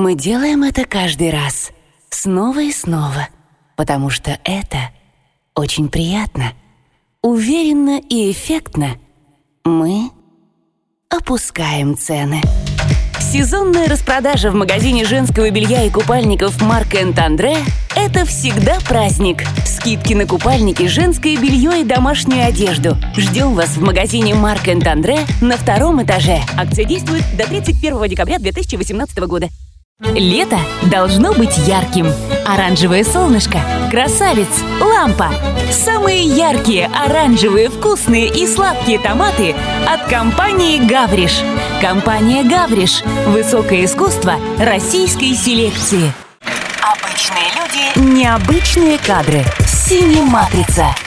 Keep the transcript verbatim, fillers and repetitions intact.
Мы делаем это каждый раз, снова и снова, потому что это очень приятно. Уверенно и эффектно мы опускаем цены. Сезонная распродажа в магазине женского белья и купальников Марк энд Андре – это всегда праздник. Скидки на купальники, женское белье и домашнюю одежду. Ждем вас в магазине Марк энд Андре на втором этаже. Акция действует до тридцать первого декабря две тысячи восемнадцатого года. Лето должно быть ярким. Оранжевое солнышко, красавец, лампа. Самые яркие, оранжевые, вкусные и сладкие томаты от компании «Гавриш». Компания «Гавриш» – высокое искусство российской селекции. Обычные люди, необычные кадры. Синематрица.